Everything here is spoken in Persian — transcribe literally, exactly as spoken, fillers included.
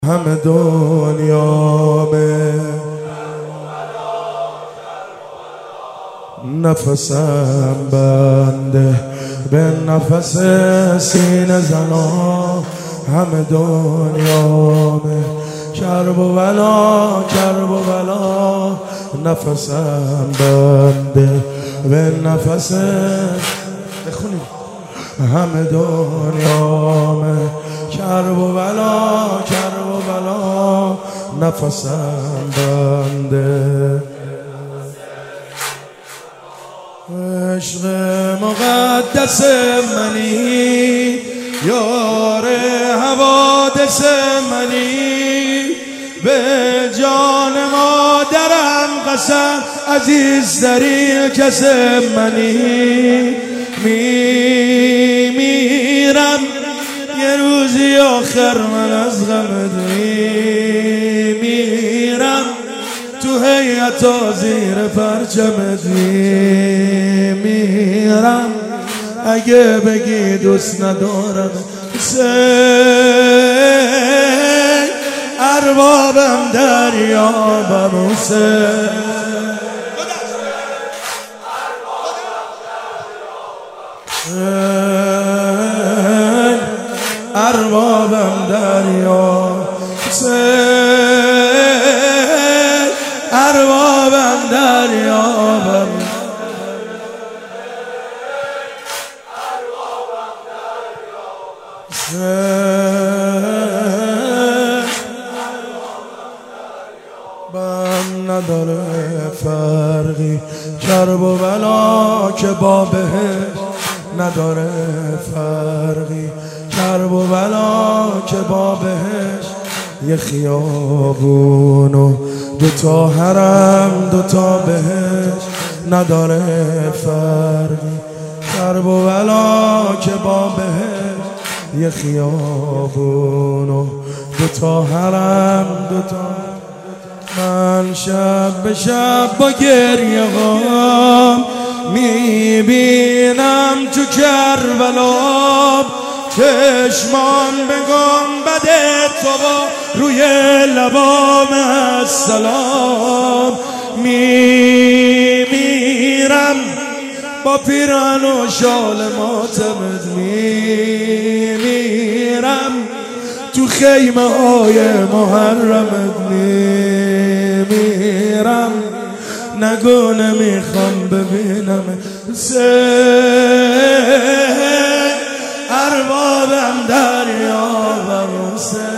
همه دنیا به نفسم بنده، به نفس سینه زنا. همه دنیا به کرب و بلا، کرب و بلا. نفسم بنده به نفس بخونیم. همه دنیا به کرب و بلا، کرب و بلا. نفسم بنده عشق مقدس منی، یار حوادث منی. به جان مادرم قسم عزیزترین کس منی. می میرم یه روزی آخر من از غمت می میرم، تو هیئت زیر پرچمت می میرم. اگه بگی دوست ندارم حسین، اربابم دریابم حسین. اربابم دریا حسین، اربابم دریابم. بم نداره فرقی کرب و بلا که با بهشت، نداره فرقی کرب و بلا که با بهشت. یه خیابون و دوتا حرم، دوتا بهشت. نداره فرقی کرب و بلا که با بهشت. یه خیابون و دوتا حرم، دوتا. من شب به شب با گریه غم میبینم تو کربلا، چشمان به گنبد تو با روی لبام السلام. میمیرم با پیران و شال ماتمت، میمیرم تو خیمه های محرمت، میمیرم. نگو نمیخوام ببینم حسین، اربابم دریابم حسین.